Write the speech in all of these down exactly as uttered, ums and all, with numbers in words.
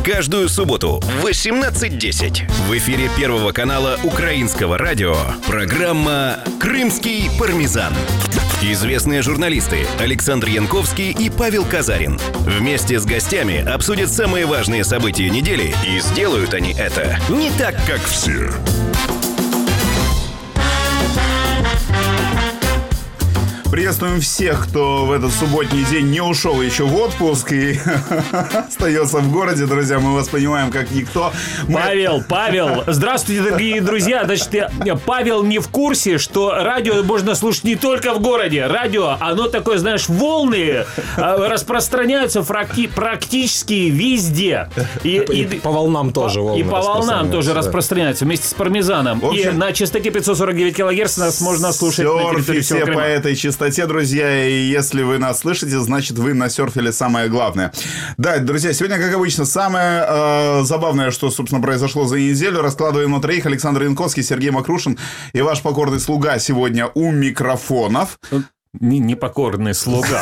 Каждую субботу в восемнадцать десять в эфире Первого канала Украинского радио программа «Крымский пармезан». Известные журналисты Александр Янковский и Павел Казарин вместе с гостями обсудят самые важные события недели, и сделают они это не так, как все. Приветствуем всех, кто в этот субботний день не ушел еще в отпуск и остается в городе, друзья. Мы вас понимаем, как никто. Мы... Павел, Павел, здравствуйте, дорогие друзья. Значит, Павел не в курсе, что радио можно слушать не только в городе. Радио, оно такое, знаешь, волны распространяются практически везде. И, и, и по волнам тоже волны И по волнам тоже да. распространяются вместе с пармезаном. общем, и на частоте пятьсот сорок девять килогерц нас можно слушать на территории всего Крыма. По этой частоте, друзья, и если вы нас слышите, значит, вы насерфили самое главное. Да, друзья, сегодня, как обычно, самое э, забавное, что, собственно, произошло за неделю. Раскладываем на троих. Александр Янковский, Сергей Макрушин и ваш покорный слуга сегодня у микрофонов. Непокорный слуга.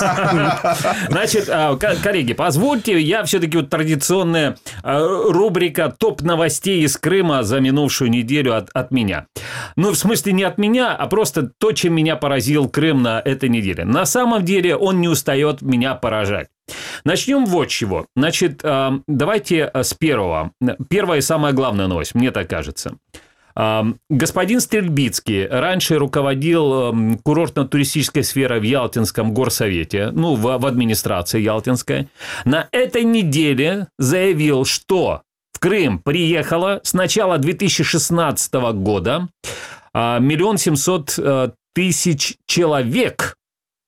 Значит, коллеги, позвольте, я все-таки вот традиционная рубрика «Топ новостей из Крыма» за минувшую неделю от, от меня. Ну, в смысле, не от меня, а просто то, чем меня поразил Крым на этой неделе. На самом деле он не устает меня поражать. Начнем вот с чего. Значит, давайте с первого. Первая и самая главная новость, мне так кажется. Господин Стрельбицкий раньше руководил курортно-туристической сферой в Ялтинском горсовете, ну, в, в администрации Ялтинской. На этой неделе заявил, что в Крым приехало с начала две тысячи шестнадцатого года миллион семьсот тысяч человек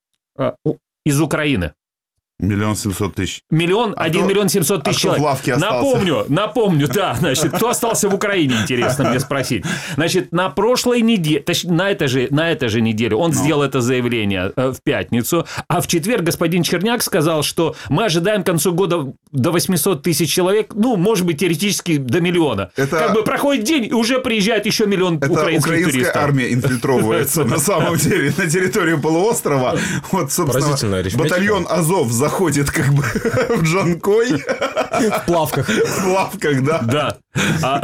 из Украины. Миллион семьсот тысяч. Миллион, а один кто, миллион семьсот тысяч а человек. Напомню, напомню, да, значит, кто остался в Украине, интересно мне спросить. Значит, на прошлой неделе, точнее, на этой же, на этой же неделе он no. сделал это заявление э, в пятницу, а в четверг господин Черняк сказал, что мы ожидаем к концу года до восемьсот тысяч человек, ну, может быть, теоретически до миллиона. Это... Как бы проходит день, и уже приезжает еще миллион это украинских туристов. Это украинская армия инфильтровывается на самом деле на территорию полуострова. Вот, собственно, батальон Азов заходит как бы в Джанкой. В плавках. В плавках, да. Да. А...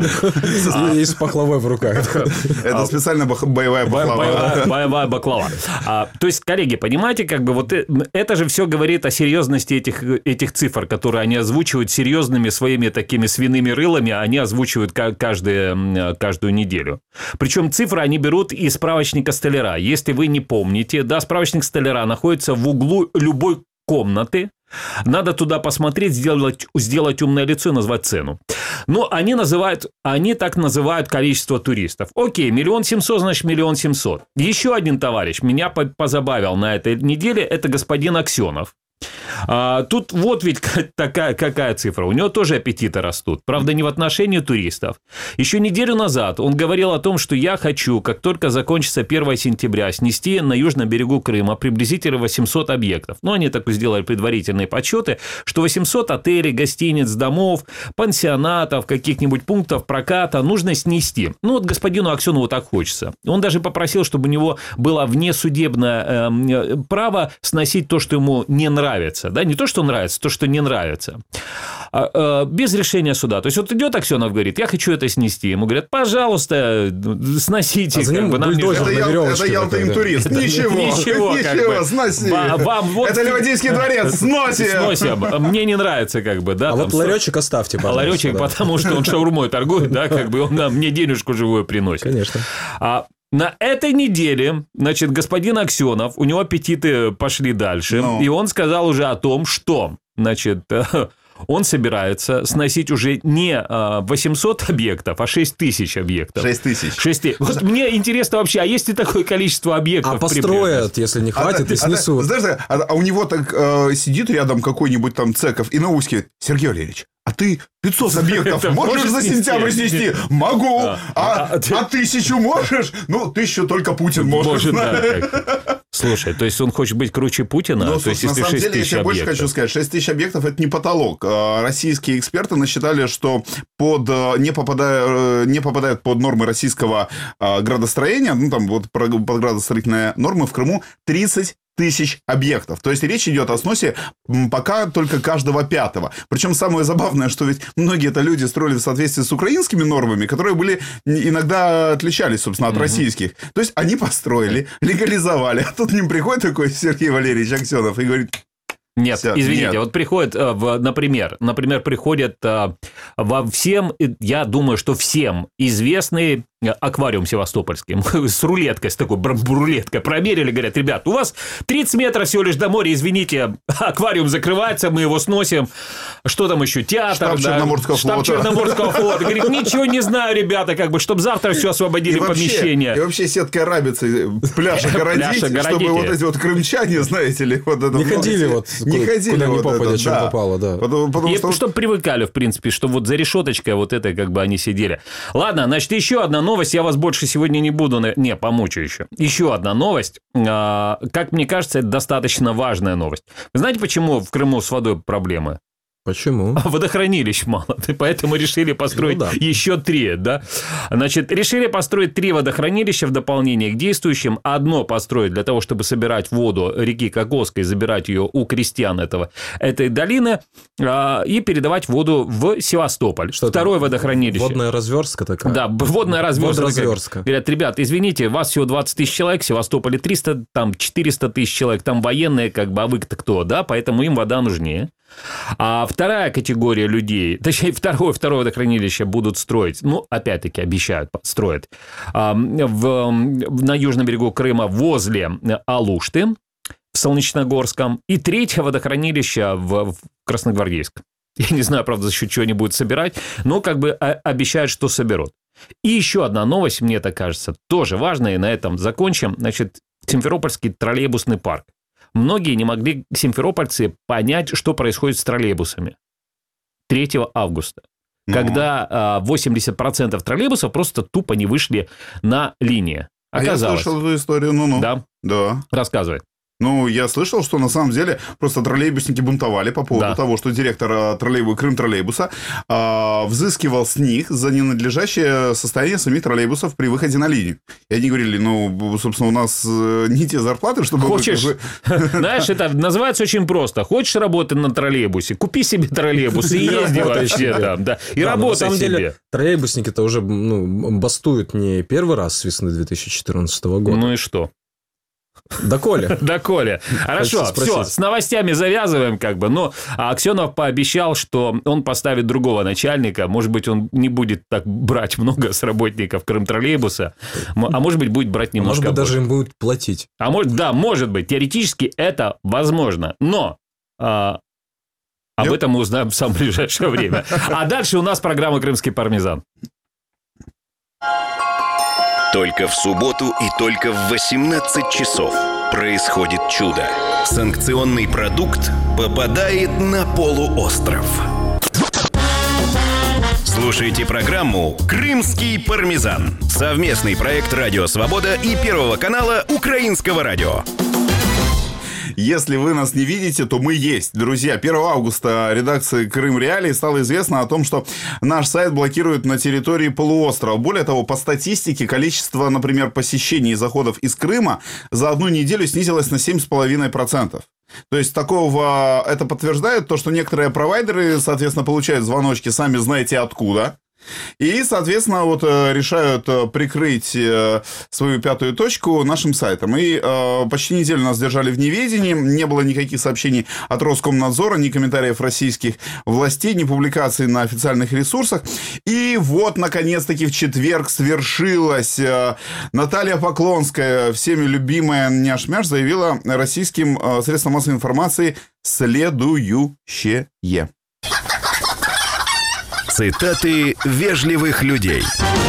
И с пахлавой в руках. Это специально боевая баклава. Боевая, боевая баклава. А, то есть, коллеги, понимаете, как бы вот это же все говорит о серьезности этих, этих цифр, которые они озвучивают серьезными своими такими свиными рылами, они озвучивают каждые, каждую неделю. Причем цифры они берут из справочника столяра. Если вы не помните, да, справочник столяра находится в углу любой комнаты. Надо туда посмотреть, сделать, сделать умное лицо и назвать цену. Но они называют, они так называют количество туристов. Окей, миллион семьсот, значит, миллион семьсот. Еще один товарищ меня позабавил на этой неделе, это господин Аксенов. А, тут вот ведь такая, какая цифра. У него тоже аппетиты растут. Правда, не в отношении туристов. Еще неделю назад он говорил о том, что я хочу, как только закончится первое сентября, снести на южном берегу Крыма приблизительно восемьсот объектов. Ну, они так сделали предварительные подсчеты, что восемьсот отелей, гостиниц, домов, пансионатов, каких-нибудь пунктов проката нужно снести. Ну, вот господину Аксенову так хочется. Он даже попросил, чтобы у него было внесудебное э, право сносить то, что ему не нравится. Да? Не то, что нравится, то, что не нравится. А, а, без решения суда. То есть, вот идет Аксенов, говорит, я хочу это снести. Ему говорят, пожалуйста, сносите. А за ним бульдозер на веревочке. Это Ялта-интурист. Ничего, ничего, ничего, сноси. Вам, вот, это Ливадийский дворец, сносим. Сносим. Мне не нравится, как бы, да. А вот ларечек оставьте, пожалуйста. А ларечек, да. Потому что он шаурмой торгует, да, как бы он нам, мне денежку живую приносит. Конечно. А на этой неделе, значит, господин Аксенов, у него аппетиты пошли дальше, ну. И он сказал уже о том, что, значит, он собирается сносить уже не восемьсот объектов, а шесть тысяч объектов. шесть тысяч. шесть тысяч. Вот мне интересно вообще, а есть ли такое количество объектов? А построят, если не хватит, а, и снесут. А, знаешь, а, а у него так э, сидит рядом какой-нибудь там Цеков и наускивает: Сергей Валерьевич, а ты пятьсот объектов можешь за сентябрь снести? Могу. А, а, а, а тысячу можешь? Ну, тысячу только Путин может. Слушай, то есть он хочет быть круче Путина? Ну, то есть, на если самом деле, я тебе объектов. больше хочу сказать, шесть тысяч объектов – это не потолок. Российские эксперты насчитали, что под, не, попадая, не попадают под нормы российского градостроения, ну, там вот под градостроительные нормы в Крыму тридцать тысяч объектов. То есть речь идет о сносе пока только каждого пятого. Причем самое забавное, что ведь многие это люди строили в соответствии с украинскими нормами, которые были иногда отличались, собственно, от mm-hmm. российских. То есть они построили, легализовали. А тут к ним приходит такой Сергей Валерьевич Аксенов и говорит... Нет, Все, извините, нет. вот приходит, например, например, приходит во всем, я думаю, что всем известный аквариум севастопольский с рулеткой, с такой рулеткой. Промерили, говорят, ребят, у вас тридцать метров всего лишь до моря, извините, аквариум закрывается, мы его сносим. Что там еще? Театр. Штаб да, Черноморского штаб флота. Черноморского флота. Говорит, ничего не знаю, ребята, как бы, чтобы завтра все освободили и вообще, помещение. И вообще сетка рабицы, пляжа городить, чтобы вот эти вот крымчане, знаете ли, вот это... Не ходили вот, не ходили куда вот не попадя, это, чем да. попало, да. Потому, потому И что... чтобы привыкали, в принципе, что вот за решеточкой вот это как бы они сидели. Ладно, значит, еще одна новость, я вас больше сегодня не буду... Не, помучу еще. Еще одна новость. Как мне кажется, это достаточно важная новость. Вы знаете, почему в Крыму с водой проблемы? Почему? Водохранилищ мало, поэтому решили построить ну, да. еще три, да? Значит, решили построить три водохранилища в дополнение к действующим. Одно построить для того, чтобы собирать воду реки Кокосской, забирать ее у крестьян этого, этой долины а, и передавать воду в Севастополь. Что Второе это? водохранилище. Водная разверстка такая? Да, водная разверстка. Водоразверстка. Говорят, ребят, извините, вас всего двадцать тысяч человек, в Севастополе триста, там четыреста тысяч человек, там военные, как бы, а вы-то кто, да? Поэтому им вода нужнее. А вторая категория людей, точнее, второе, второе водохранилище будут строить, ну, опять-таки, обещают, строят, в, на южном берегу Крыма возле Алушты, в Солнечногорском, и третье водохранилище в, в Красногвардейском. Я не знаю, правда, за счет чего они будут собирать, но как бы обещают, что соберут. И еще одна новость, мне так кажется, тоже важная, и на этом закончим. Значит, Симферопольский троллейбусный парк. Многие не могли, симферопольцы, понять, что происходит с троллейбусами третьего августа, ну. когда восемьдесят процентов троллейбусов просто тупо не вышли на линии. Оказалось. А я слышал эту историю, ну-ну. Да? Да. Рассказывай. Ну, я слышал, что на самом деле просто троллейбусники бунтовали по поводу да. того, что директор троллейбуса, Крым-троллейбуса э, взыскивал с них за ненадлежащее состояние самих троллейбусов при выходе на линию. И они говорили, ну, собственно, у нас не те зарплаты, чтобы... Хочешь, вы... знаешь, это называется очень просто. Хочешь работать на троллейбусе, купи себе троллейбус и езди вообще там, да, и работай себе. На самом деле, троллейбусники-то уже бастуют не первый раз с весны две тысячи четырнадцатого года. Ну и что? Доколе. Доколе. Хорошо, все, с новостями завязываем как бы. Но Аксенов пообещал, что он поставит другого начальника. Может быть, он не будет так брать много с работников Крым-троллейбуса, а может быть, будет брать немножко Может быть, больше. даже им будут платить. А может, да, может быть. Теоретически это возможно. Но... А... Об Нет. этом мы узнаем в самое ближайшее время. А дальше у нас программа «Крымский пармезан». Только в субботу и только в восемнадцать часов происходит чудо. Санкционный продукт попадает на полуостров. Слушайте программу «Крымский пармезан». Совместный проект «Радио Свобода» и Первого канала Украинского радио. Если вы нас не видите, то мы есть. Друзья, первого августа редакции Крым Реалии стало известно о том, что наш сайт блокируют на территории полуострова. Более того, по статистике, количество, например, посещений и заходов из Крыма за одну неделю снизилось на семь целых пять десятых процента. То есть, такого это подтверждает то, что некоторые провайдеры, соответственно, получают звоночки, сами знаете откуда. И, соответственно, вот решают прикрыть свою пятую точку нашим сайтом. И э, почти неделю нас держали в неведении. Не было никаких сообщений от Роскомнадзора, ни комментариев российских властей, ни публикаций на официальных ресурсах. И вот, наконец-таки, в четверг свершилось. Наталья Поклонская, всеми любимая няш-мяш, заявила российским средствам массовой информации следующее. Цитаты вежливых людей.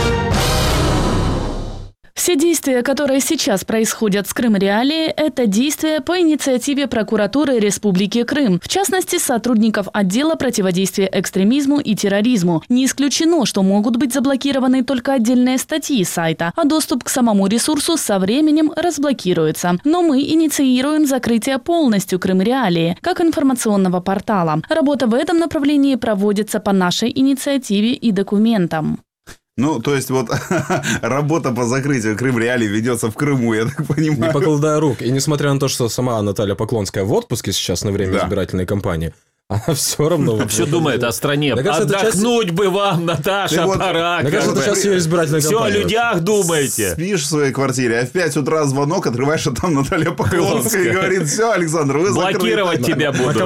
Все действия, которые сейчас происходят с Крым Реалии, это действия по инициативе прокуратуры Республики Крым, в частности, сотрудников отдела противодействия экстремизму и терроризму. Не исключено, что могут быть заблокированы только отдельные статьи сайта, а доступ к самому ресурсу со временем разблокируется. Но мы инициируем закрытие полностью Крым Реалии, как информационного портала. Работа в этом направлении проводится по нашей инициативе и документам. Ну, то есть, вот работа по закрытию Крым-Реалий ведется в Крыму, я так понимаю. Не покладая рук. И несмотря на то, что сама Наталья Поклонская в отпуске сейчас на время да. избирательной кампании, она все равно... Все думает о стране. Отдохнуть бы вам, Наташа, пора. Мне кажется, это сейчас ее избирательная кампания. Все о людях думаете. Спишь в своей квартире, а в пять утра звонок, открываешь, а там Наталья Поклонская и говорит: все, Александр, вы закрыты. Блокировать тебя буду.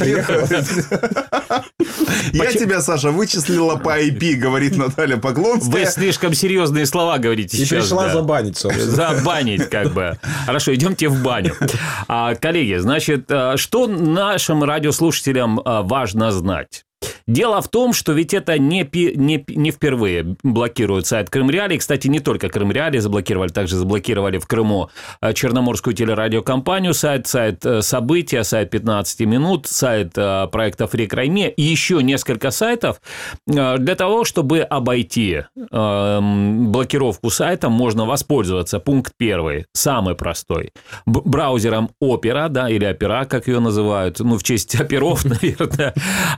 Я тебя, Саша, вычислила по ай пи, говорит Наталья Поклонская. Вы слишком серьезные слова говорите сейчас. И пришла забанить, собственно. Забанить, как бы. Хорошо, идемте в баню. Коллеги, значит, что нашим радиослушателям важно знать? Дело в том, что ведь это не, не, не впервые блокируют сайт Крым-Реалий. Кстати, не только Крым-Реалий заблокировали, также заблокировали в Крыму Черноморскую телерадиокомпанию, сайт, сайт «События», сайт пятнадцать минут, сайт проекта «Фри Крайме» и еще несколько сайтов. Для того, чтобы обойти блокировку сайта, можно воспользоваться. Пункт первый, самый простой. Браузером Opera, да, или Opera, как ее называют, ну, в честь оперов, наверное,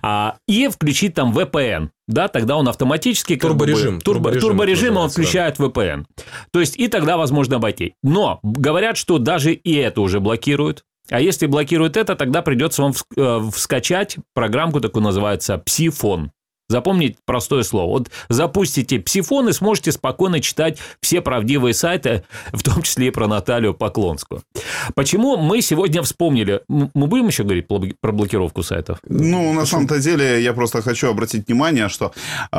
и включить там ви пи эн, да, тогда он автоматически... Турборежим. Как бы, турбо, турборежим, турборежим он включает ви пи эн. То есть, и тогда возможно обойти. Но говорят, что даже и это уже блокируют. А если блокируют это, тогда придется вам вскачать программку, такую называется «Псифон». Запомните простое слово. Вот запустите Псифон и сможете спокойно читать все правдивые сайты, в том числе и про Наталью Поклонскую. Почему мы сегодня вспомнили? Мы будем еще говорить про блокировку сайтов? Ну, на самом-то деле, я просто хочу обратить внимание, что э,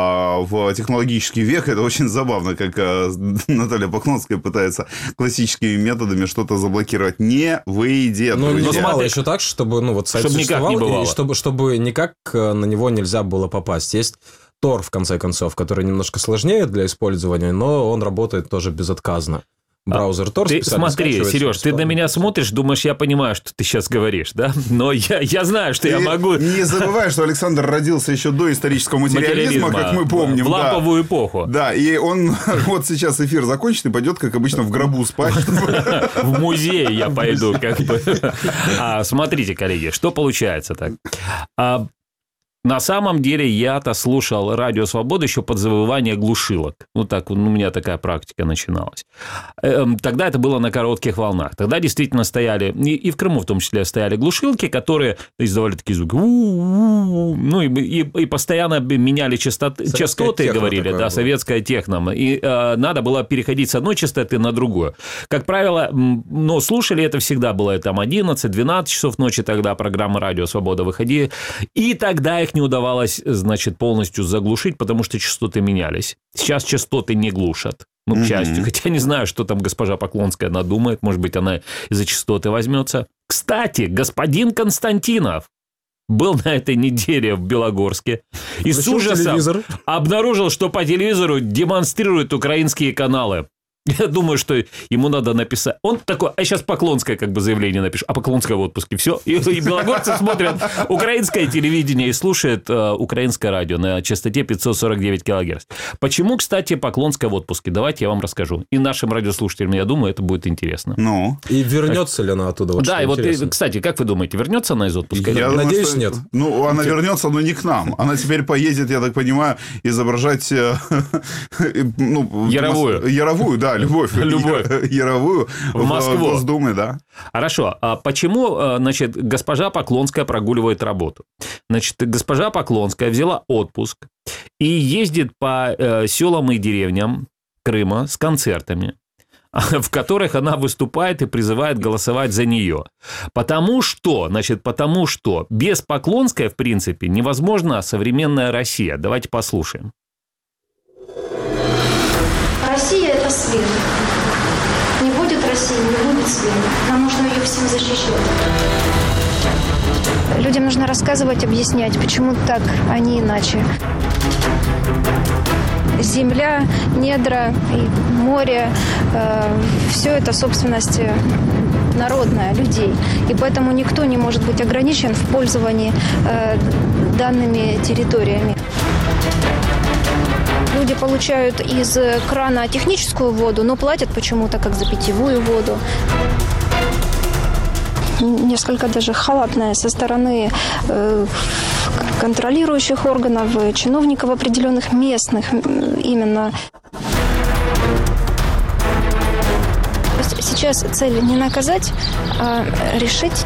в технологический век это очень забавно, как э, Наталья Поклонская пытается классическими методами что-то заблокировать. Не выйдет. Ну, но мало еще так, чтобы ну, вот сайт чтобы никак не бывало. И чтобы, чтобы никак на него нельзя было попасть. попасть. Есть Tor, в конце концов, который немножко сложнее для использования, но он работает тоже безотказно. Браузер Tor. Ты смотри, Сереж, ты на меня смотришь, думаешь, я понимаю, что ты сейчас говоришь, да? Но я, я знаю, что ты я могу... Не забывай, что Александр родился еще до исторического материализма, материализма как мы помним. В ламповую да. эпоху. Да, и он вот сейчас эфир закончит и пойдет, как обычно, в гробу спать. В музей я пойду, как бы. Смотрите, коллеги, что получается так. На самом деле, я-то слушал «Радио Свобода» еще под завывание глушилок. Ну, так, ну, у меня такая практика начиналась. Тогда это было на коротких волнах. Тогда действительно стояли, и в Крыму в том числе, стояли глушилки, которые издавали такие звуки. Ну, и, и, и постоянно меняли частоты, частоты говорили, да, было. Советская техно. И э, надо было переходить с одной частоты на другую. Как правило, ну, слушали это всегда было там одиннадцать-двенадцать часов ночи, тогда программа «Радио Свобода» выходила. И тогда их не удавалось, значит, полностью заглушить, потому что частоты менялись. Сейчас частоты не глушат. Ну, к mm-hmm. счастью. Хотя не знаю, что там госпожа Поклонская надумает. Может быть, она из-за частоты возьмется. Кстати, господин Константинов был на этой неделе в Белогорске и с ужасом телевизор. обнаружил, что по телевизору демонстрируют украинские каналы. Я думаю, что ему надо написать. Он такой, а сейчас Поклонская как бы заявление напишет, а Поклонская в отпуске. Все. И, и белогорцы смотрят украинское телевидение и слушают э, украинское радио на частоте пятьсот сорок девять килогерц. Почему, кстати, Поклонская в отпуске? Давайте я вам расскажу. И нашим радиослушателям, я думаю, это будет интересно. Ну. И вернется ли она оттуда? Вот да, и вот, и, кстати, как вы думаете, вернется она из отпуска? Я надеюсь, думаю, нет. Ну, она вернется, но не к нам. Она теперь поедет, я так понимаю, изображать ну, Яровую. Яровую, да, любовь. Любовь. Яровую в Москву. В Госдуме, да. Хорошо. А почему, значит, госпожа Поклонская прогуливает работу? Значит, госпожа Поклонская взяла отпуск и ездит по э, селам и деревням Крыма с концертами, в которых она выступает и призывает голосовать за нее. Потому что, значит, потому что без Поклонской, в принципе, невозможна современная Россия. Давайте послушаем. Россия – это свет. Не будет России, не будет света. Нам нужно ее всем защищать. Людям нужно рассказывать, объяснять, почему так, а не иначе. Земля, недра, и море э, – все это собственность народная, людей. И поэтому никто не может быть ограничен в пользовании э, данными территориями. Люди получают из крана техническую воду, но платят почему-то как за питьевую воду. Несколько даже халатная со стороны э, контролирующих органов, чиновников определенных местных именно. Сейчас цель не наказать, а решить.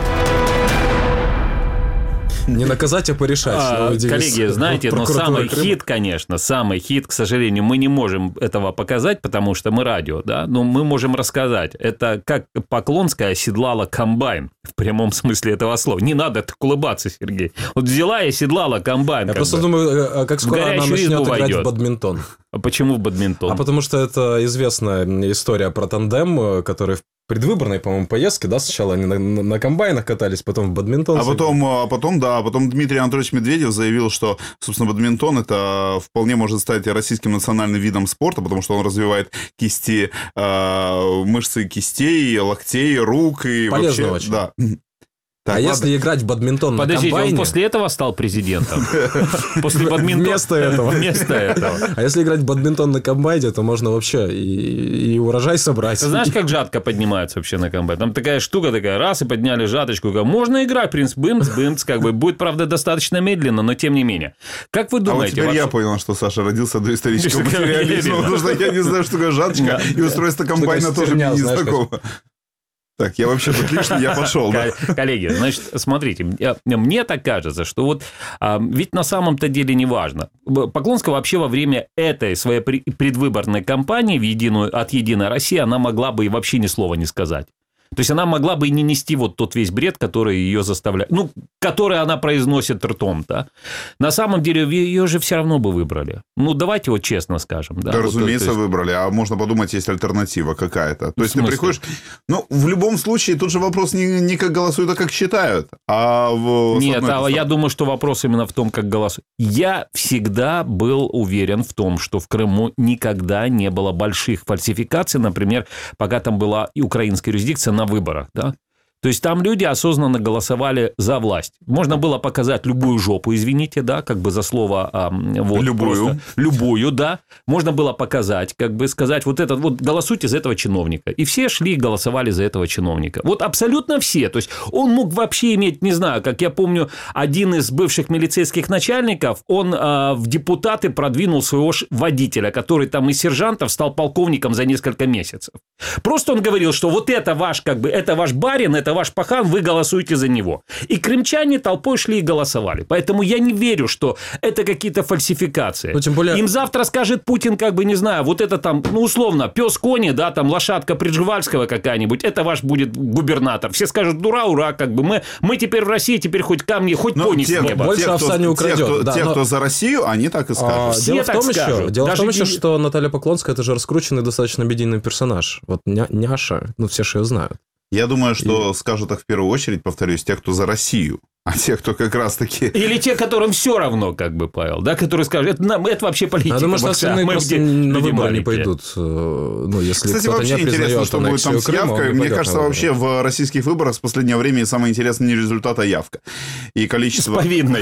Не наказать, а порешать. А, коллеги, знаете, но самый Крыма. хит, конечно, самый хит, к сожалению, мы не можем этого показать, потому что мы радио, да, но мы можем рассказать. Это как Поклонская оседлала комбайн, в прямом смысле этого слова. Не надо так улыбаться, Сергей. Вот взяла и оседлала комбайн. Я просто бы. думаю, как скоро она начнет играть войдет. в бадминтон. А почему в бадминтон? А потому что это известная история про тандем, который в предвыборной, по-моему, поездке, да, сначала они на, на, на комбайнах катались, потом в бадминтон. А потом, а потом, да, а потом Дмитрий Анатольевич Медведев заявил, что, собственно, бадминтон это вполне может стать российским национальным видом спорта, потому что он развивает кисти, э, мышцы кистей, локтей, рук и полезно вообще, очень. Да. Так, а ладно. Если играть в бадминтон Подождите, на комбайне... он после этого стал президентом? После бадминтона? Вместо этого. Вместо этого. А если играть в бадминтон на комбайне, то можно вообще и, и урожай собрать. Ты знаешь, как жатка поднимается вообще на комбайне? Там такая штука такая, раз, и подняли жаточку. Можно играть, принц, бымц, бымц, как бы. Будет, правда, достаточно медленно, но тем не менее. Как вы думаете? А вот теперь вообще... я понял, что Саша родился до исторического материализма, потому что я не знаю, что такое жаточка, и устройство комбайна тоже мне не знакомо. Так, я вообще отлично, я пошел. Да? Коллеги, значит, смотрите, мне так кажется, что вот а, ведь на самом-то деле не важно. Поклонская вообще во время этой своей предвыборной кампании в единую, от «Единой России» она могла бы и вообще ни слова не сказать. То есть она могла бы и не нести вот тот весь бред, который ее заставляет, ну, который она произносит ртом, да. На самом деле ее же все равно бы выбрали. Ну, давайте вот честно скажем. Да, да вот, разумеется, есть... выбрали. А можно подумать, есть альтернатива какая-то. То есть ты приходишь... Ну, в любом случае, тут же вопрос не, не как голосуют, а как считают. А в... Нет, а я думаю, что вопрос именно в том, как голосуют. Я всегда был уверен в том, что в Крыму никогда не было больших фальсификаций. Например, пока там была и украинская юрисдикция, на выборах, да? То есть там люди осознанно голосовали за власть. Можно было показать любую жопу, извините, да, как бы за слово а, вот, любую. Просто, любую, да. Можно было показать, как бы сказать, вот этот, вот голосуйте за этого чиновника. И все шли и голосовали за этого чиновника. Вот абсолютно все. То есть он мог вообще иметь, не знаю, как я помню, один из бывших милицейских начальников, он а, в депутаты продвинул своего водителя, который там из сержантов стал полковником за несколько месяцев. Просто он говорил, что вот это ваш, как бы, это ваш барин, это ваш пахан, вы голосуете за него. И крымчане толпой шли и голосовали. Поэтому я не верю, что это какие-то фальсификации. Ну, тем более... Им завтра скажет Путин, как бы, не знаю, вот это там, ну, условно, пес Кони, да, там, лошадка Прижевальского какая-нибудь, это ваш будет губернатор. Все скажут, ура, ура, как бы, мы, мы теперь в России, теперь хоть камни, хоть пони с неба. Больше те, овса не украдет. Те, кто, да, те, но... кто за Россию, они так и скажут. А, дело в том, еще, дело в том еще, не... что Наталья Поклонская – это же раскрученный достаточно медийный персонаж. Вот ня- няша, ну, все же ее знают. Я думаю, что и... скажут так в первую очередь, повторюсь, те, кто за Россию, а те, кто как раз-таки... Или те, которым все равно, как бы, Павел, да, которые скажут, это, нам, это вообще политика. Я думаю, что остальные мы просто на выборы не пойдут. Ну, если Кстати, кто-то вообще не интересно, что будет там с явкой. Мне кажется, вообще в российских выборах в последнее время самое интересное не результат, а явка. И количество... С повинной.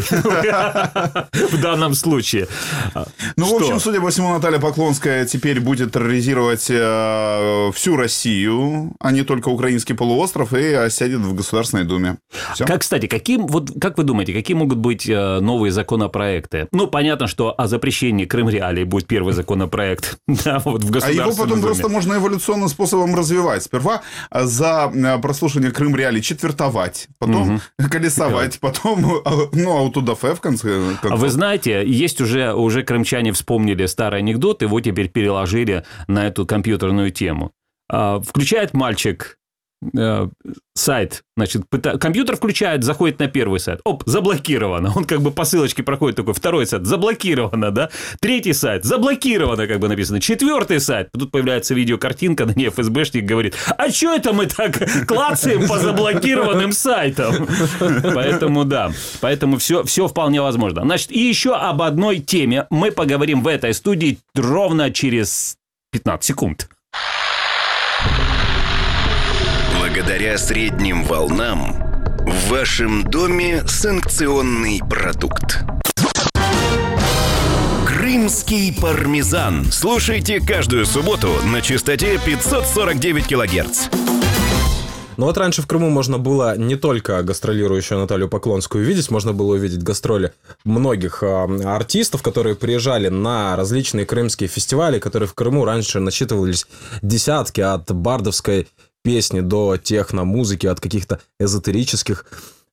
В данном случае. Ну, в общем, судя по всему, Наталья Поклонская теперь будет терроризировать всю Россию, а не только украинский полуостров, и сядет в Государственной Думе. Как, кстати, каким, вот как вы думаете, какие могут быть новые законопроекты? Ну, понятно, что о запрещении Крым-Реалии будет первый законопроект. Да, вот в а его потом Думе. Просто можно эволюционным способом развивать. Сперва за прослушивание Крым-Реалии четвертовать, потом угу. колесовать, потом, ну, аутодафе в конце концов. А вы знаете, есть уже, уже крымчане вспомнили старый анекдот, его теперь переложили на эту компьютерную тему. Включает мальчик сайт, значит, пыта... компьютер включает, заходит на первый сайт, оп, заблокировано, он как бы по ссылочке проходит такой, второй сайт, заблокировано, да, третий сайт, заблокировано, как бы написано, четвертый сайт, тут появляется видеокартинка, на ней эф эс бэшник говорит, а что это мы так клацаем по заблокированным сайтам? Поэтому, да, поэтому все, все вполне возможно. Значит, и еще об одной теме мы поговорим в этой студии ровно через пятнадцать секунд. Благодаря средним волнам в вашем доме санкционный продукт. Крымский пармезан. Слушайте каждую субботу на частоте пятьсот сорок девять килогерц. Но вот раньше в Крыму можно было не только гастролирующую Наталью Поклонскую видеть, можно было увидеть гастроли многих артистов, которые приезжали на различные крымские фестивали, которые в Крыму раньше насчитывались десятки, от бардовской песни до техно-музыки, от каких-то эзотерических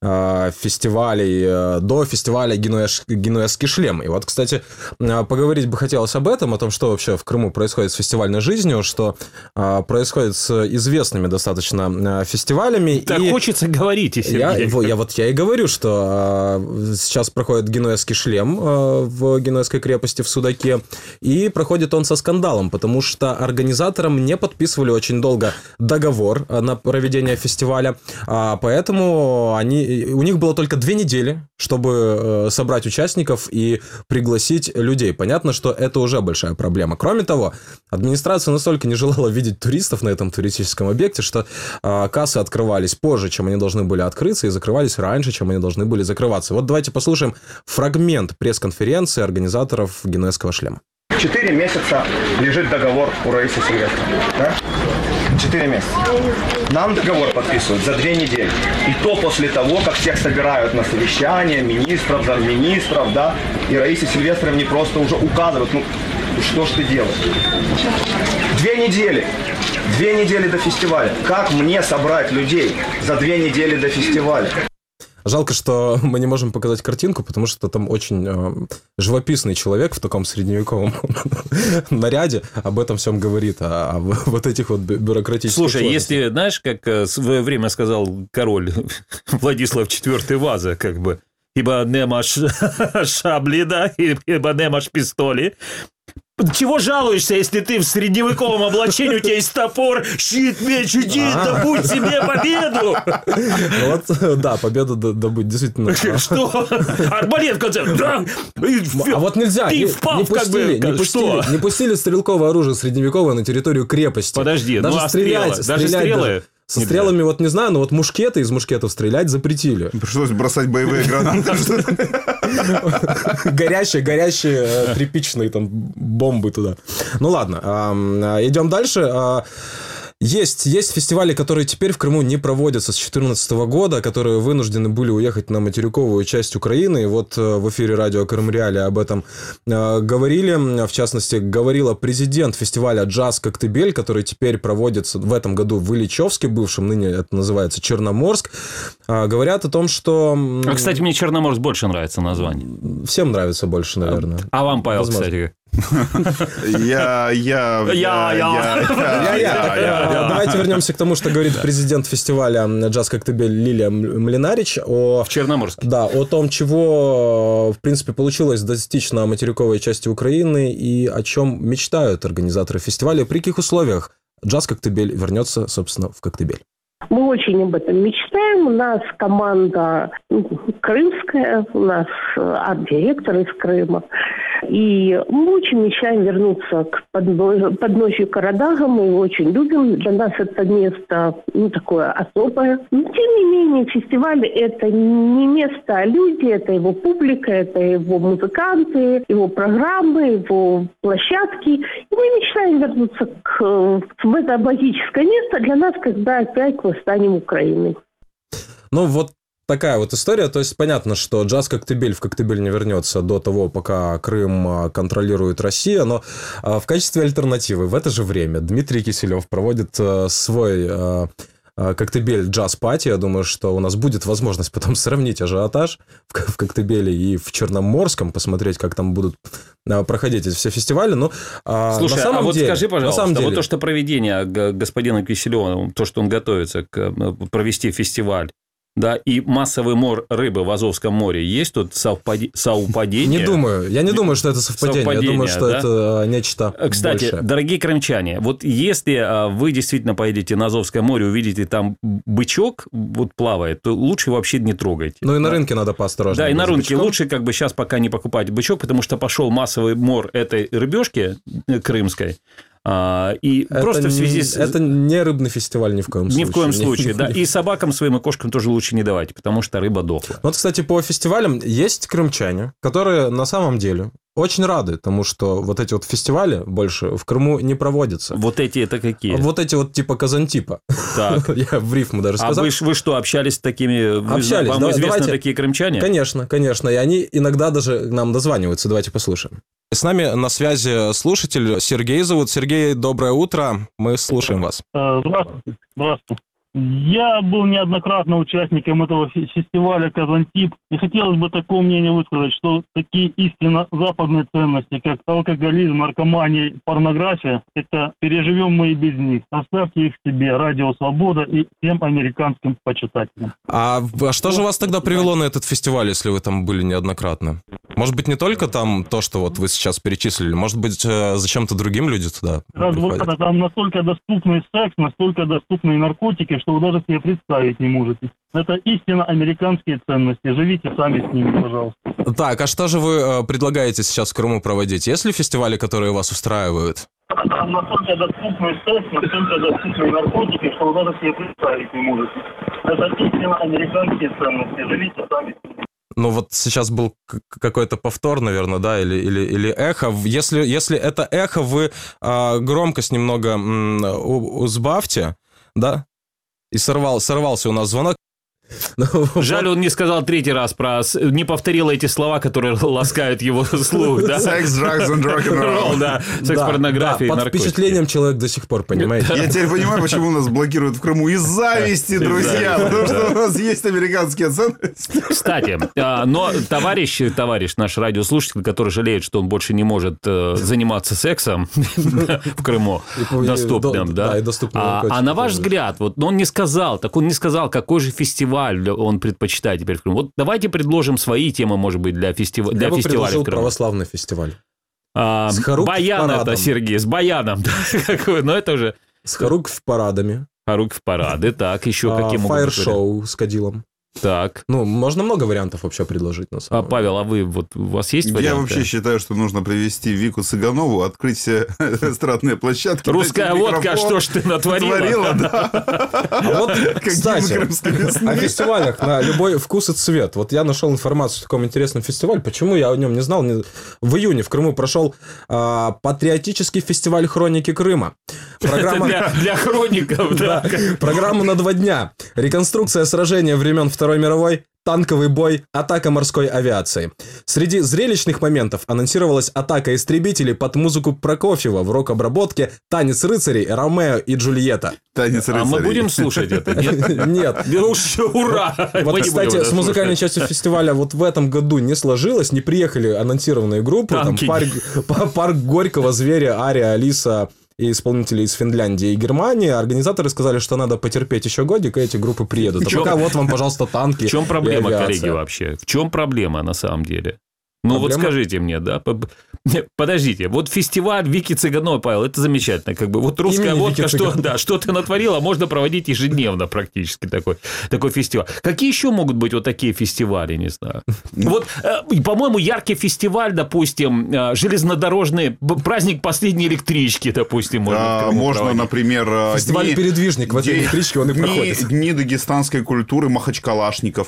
фестивалей до фестиваля Генуэш... «Генуэзский шлем». И вот, кстати, поговорить бы хотелось об этом, о том, что вообще в Крыму происходит с фестивальной жизнью, что происходит с известными достаточно фестивалями. Так и хочется говорить, Сергей. Я, я вот я и говорю, что сейчас проходит «Генуэзский шлем» в Генуэзской крепости в Судаке, и проходит он со скандалом, потому что организаторам не подписывали очень долго договор на проведение фестиваля, поэтому они у них было только две недели, чтобы собрать участников и пригласить людей. Понятно, что это уже большая проблема. Кроме того, администрация настолько не желала видеть туристов на этом туристическом объекте, что кассы открывались позже, чем они должны были открыться, и закрывались раньше, чем они должны были закрываться. Вот давайте послушаем фрагмент пресс-конференции организаторов «Генуэзского шлема». Четыре месяца лежит договор у Раисы Сильвестровны. Да? Четыре месяца. Нам договор подписывают за две недели. И то после того, как всех собирают на совещание, министров, замминистров, да, и Раисе Сильвестровне просто уже указывают, ну, что ж ты делаешь? Две недели. Две недели до фестиваля. Как мне собрать людей за две недели до фестиваля? Жалко, что мы не можем показать картинку, потому что там очень э, живописный человек в таком средневековом наряде об этом всем говорит, а, а вот этих вот бюрократических... Слушай, если, знаешь, как в свое время сказал король Владислав четвёртый Ваза, как бы, ибо немаш шабли, да, ибо немаш пистоли. Чего жалуешься, если ты в средневековом облачении, у тебя есть топор, щит, меч, иди, добудь себе победу. Вот, да, победу добыть, действительно. Что? Арбалет, в конце. Да. А вот нельзя, не, не, пустили, не, пустили, не пустили стрелковое оружие средневековое на территорию крепости. Подожди, даже ну а стрелять, стрела, даже стрелять стрелы... Даже... Со стрелами нельзя. Вот не знаю, но вот мушкеты, из мушкетов стрелять запретили. Пришлось бросать боевые гранаты. Горящие, горящие тряпичные там бомбы туда. Ну ладно, идем дальше. Есть, есть фестивали, которые теперь в Крыму не проводятся с две тысячи четырнадцатого года, которые вынуждены были уехать на материковую часть Украины. И вот в эфире радио Крым Реалии об этом э, говорили. В частности, говорила президент фестиваля «Джаз Коктебель», который теперь проводится в этом году в Ильичевске, бывшем, ныне это называется Черноморск. Э, говорят о том, что... А, кстати, мне Черноморск больше нравится название. Всем нравится больше, наверное. А вам, Павел, возможно. Кстати, Я, я, я, я, я. Давайте вернемся к тому, что говорит президент фестиваля «Джаз Коктебель» Лилия Млинарич о... В Черноморске. Да, о том, чего, в принципе, получилось достичь на материковой части Украины и о чем мечтают организаторы фестиваля, при каких условиях «Джаз Коктебель» вернется, собственно, в Коктебель. Мы очень об этом мечтаем. У нас команда крымская, у нас арт-директор из Крыма. И мы очень мечтаем вернуться к подножью Карадага. Мы его очень любим. Для нас это место, ну, такое особое. Но, тем не менее, фестиваль – это не место, а люди. Это его публика, это его музыканты, его программы, его площадки. И мы мечтаем вернуться к, в это магическое место для нас, когда опять мы станем Украиной. Ну, вот такая вот история. То есть, понятно, что «Джаз Коктебель» в Коктебель не вернется до того, пока Крым контролирует Россия, но в качестве альтернативы в это же время Дмитрий Киселев проводит свой Коктебель джаз-пати. Я думаю, что у нас будет возможность потом сравнить ажиотаж в Коктебеле и в Черноморском, посмотреть, как там будут проходить эти все фестивали. Но, слушай, на самом а вот деле, скажи, пожалуйста, деле... вот то, что проведение господина Киселева, то, что он готовится к провести фестиваль, да, и массовый мор рыбы в Азовском море, есть тут совпади... совпадение? Не думаю. Я не думаю, что это совпадение. совпадение я думаю, что да? это нечто Кстати, большее. Дорогие крымчане, вот если вы действительно поедете на Азовское море, увидите там бычок вот плавает, то лучше вообще не трогайте. Ну и на да? рынке надо поосторожнее. Да, и на рынке бычком. Лучше как бы сейчас пока не покупать бычок, потому что пошел массовый мор этой рыбешки крымской. А, и это просто в связи не, с... Это не рыбный фестиваль ни в коем ни случае. Ни в коем случае, да. И собакам своим и кошкам тоже лучше не давать, потому что рыба дохла. Вот, кстати, по фестивалям есть крымчане, которые на самом деле очень рады тому, что вот эти вот фестивали больше в Крыму не проводятся. Вот эти это какие? Вот эти вот типа Казантипа. Так. Я в рифму даже сказал. А вы, вы что, общались с такими? Общались. Вам Да, известны давайте... такие крымчане? Конечно, конечно. И они иногда даже нам дозваниваются. Давайте послушаем. С нами на связи слушатель. Сергей зовут. Сергей, доброе утро. Мы слушаем вас. Здравствуйте. Здравствуйте. Я был неоднократно участником этого фестиваля «Казантип», и хотелось бы такое мнение высказать, что такие истинно западные ценности, как алкоголизм, наркомания, порнография, это переживем мы и без них. Оставьте их себе, Радио Свобода и всем американским почитателям. А, а что же вас тогда привело на этот фестиваль, если вы там были неоднократно? Может быть, не только там то, что вот вы сейчас перечислили, может быть, зачем-то другим люди туда приходят? Там настолько доступный секс, настолько доступные наркотики, что вы даже себе представить не можете. Это истинно американские ценности. Живите сами с ними, пожалуйста. Так, а что же вы предлагаете сейчас в Крыму проводить? Есть ли фестивали, которые вас устраивают? Там настолько доступный секс, настолько доступные наркотики, что вы даже себе представить не можете. Это истинно американские ценности. Живите сами с ними. Ну вот сейчас был какой-то повтор, наверное, да, или, или, или эхо. Если, если это эхо, вы э, громкость немного м, сбавьте, да? И сорвал, сорвался у нас звонок. Жаль, он не сказал третий раз про... Не повторил эти слова, которые ласкают его слух, да? Секс, drugs and rock'n'roll. Да, секс, порнография и под наркотики. впечатлением человек до сих пор, понимаете? Я теперь понимаю, почему нас блокируют в Крыму. Из зависти, друзья. Потому что у нас есть американские ценности. Кстати, но товарищ, товарищ, наш радиослушатель, который жалеет, что он больше не может заниматься сексом в Крыму доступным, да? А на ваш взгляд, вот он не сказал, так он не сказал, какой же фестиваль он предпочитает теперь в Крыму. Вот давайте предложим свои темы, может быть, для, фестива... для Я фестиваля бы предложил в Крыму. православный фестиваль. А, с Баян это, Сергей, с баяном. Но это уже... С Харукв-парадами. Харукв-парады, так, еще а, какие могут быть? Фаер-шоу с кадилом. Так. Ну, можно много вариантов вообще предложить. На самом а, Павел, а вы, вот, у вас есть варианты? Я вообще считаю, что нужно привести Вику Цыганову, открыть все эстрадные площадки. Русская водка, что ж ты натворила? Натворила, да. А вот, кстати, о фестивалях на любой вкус и цвет. Вот я нашел информацию о таком интересном фестивале. Почему я о нем не знал? В июне в Крыму прошел а, патриотический фестиваль «Хроники Крыма». Программа... для, для хроников, да. Программа на два дня. Реконструкция сражения времен Второй мировой, танковый бой, атака морской авиации. Среди зрелищных моментов анонсировалась атака истребителей под музыку Прокофьева в рок-обработке, танец рыцарей, Ромео и Джульетта. Танец рыцарей. А мы будем слушать это? Нет. Нет. Ура! Вот, кстати, с музыкальной частью фестиваля вот в этом году не сложилось, не приехали анонсированные группы. Там парк, парк Горького, Звери, Ария, Алиса... и исполнители из Финляндии и Германии. Организаторы сказали, что надо потерпеть еще годик, и эти группы приедут. А чем... пока вот вам, пожалуйста, танки. В чем проблема, коллеги, вообще? В чем проблема на самом деле? Ну проблема? Вот скажите мне, да? Подождите, вот фестиваль Вики Цыгановой, Павел, это замечательно. Как бы. Вот русская Именно водка, что, да, что ты натворила, можно проводить ежедневно практически такой, такой фестиваль. Какие еще могут быть вот такие фестивали, не знаю? Вот, по-моему, яркий фестиваль, допустим, железнодорожный, праздник последней электрички, допустим. Можно, а, можно например... Фестиваль дни, «Передвижник» в этой дни, электричке, он и дни, проходит. Дни дагестанской культуры Махачкалашников.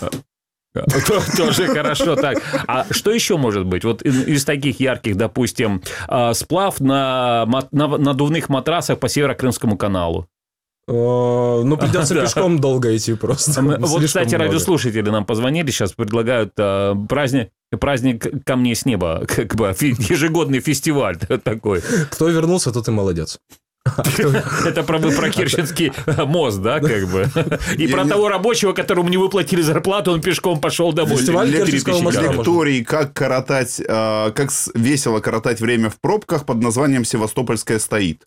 Тоже хорошо. Так, а что еще может быть? Вот из таких ярких, допустим, сплав на, на надувных матрасах по Северо-Крымскому каналу. Ну, придется пешком долго идти просто. Вот, кстати, радиослушатели нам позвонили, сейчас предлагают праздник, праздник камней с неба, как бы ежегодный фестиваль такой. Кто вернулся, тот и молодец. Это про, про Керченский мост, да, как бы. И про того рабочего, которому не выплатили зарплату, он пешком пошел домой. Лекторий, как коротать, как весело коротать время в пробках под названием «Севастопольская стоит».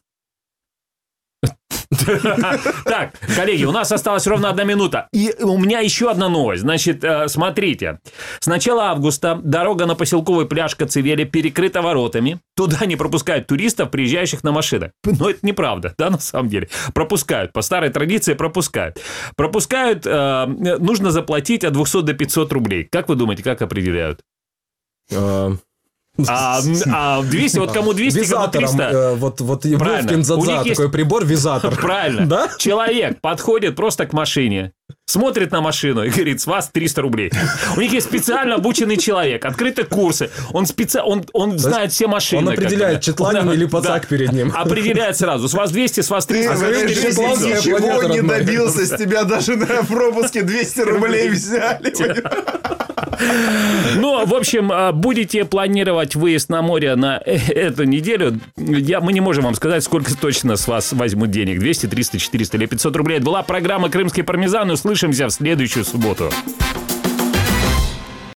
Так, коллеги, у нас осталась ровно одна минута. И у меня еще одна новость. Значит, смотрите. С начала августа дорога на поселковый пляж Коцевели перекрыта воротами. Туда не пропускают туристов, приезжающих на машинах. Но это неправда, да, на самом деле. Пропускают. По старой традиции пропускают. Пропускают, э, нужно заплатить от двухсот до пятисот рублей. Как вы думаете, как определяют? А, а двести, вот кому двести, кому триста. Э, вот, вот Вовкин Задза, такой есть... прибор, визатор. Правильно. Да? Человек подходит просто к машине, смотрит на машину и говорит, с вас триста рублей. У них есть специально обученный человек, открыты курсы. Он, специ... он, он знает все машины. Он определяет, Четланин или Пацак да. перед ним. Определяет сразу. С вас двести, с вас триста. Ты, а ничего не добился, с тебя даже на пропуске двести рублей взяли. Ну, в общем, будете планировать выезд на море на эту неделю, я, мы не можем вам сказать, сколько точно с вас возьмут денег. двести, триста, четыреста или пятьсот рублей. Это была программа «Крымский пармезан». Услышимся в следующую субботу.